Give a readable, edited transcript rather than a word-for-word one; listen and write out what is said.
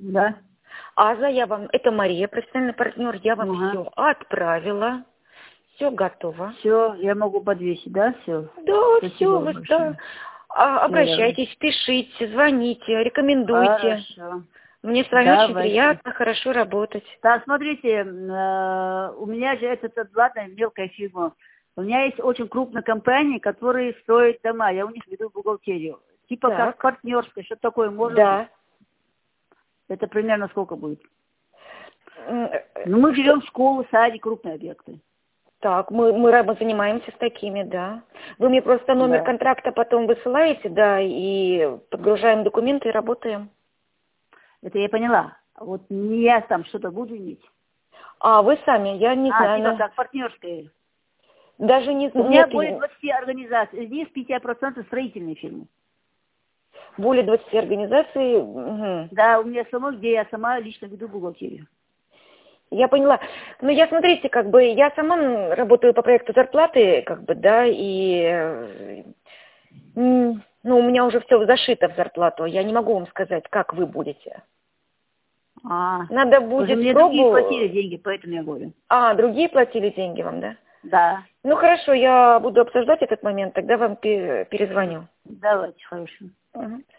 Да. Аза, это Мария, профессиональный партнер, я вам Ага. все отправила. Все готово. Все, я могу подвесить, да, все? Да, все, Спасибо вы большое. обращайтесь, пишите, звоните, рекомендуйте. Хорошо. Мне с вами очень Давайте. приятно, хорошо работать. Так, смотрите, у меня же ладно, мелкая фирма. У меня есть очень крупная компания, которые строят дома. Я у них веду бухгалтерию. Типа как Так, партнерская, что такое может быть? да. Это примерно сколько будет? М, Ну, мы что- берем школу, садик, крупные объекты. Так, мы занимаемся с такими, да. Вы мне просто номер Да. контракта потом высылаете, да, и подгружаем документы и работаем. Это я поняла. Вот не я там что-то буду иметь. А вы сами, я не знаю, Типа как партнерская. даже не У знаю, меня нет, более 20 организаций. Здесь 50% строительные фирмы. более 20 организаций. Мгм. Да, у меня самой, где я сама лично веду бухгалтерию. Я поняла. Ну, я, смотрите, как бы, я сама работаю по проекту зарплаты, как бы, да, и, ну, у меня уже все зашито в зарплату. Я не могу вам сказать, как вы будете. Надо Уже будет мне другие платили деньги, поэтому я говорю. А, другие платили деньги вам, да? Да. Ну, хорошо, я буду обсуждать этот момент, тогда вам перезвоню. Давайте, хорошо. Мгм.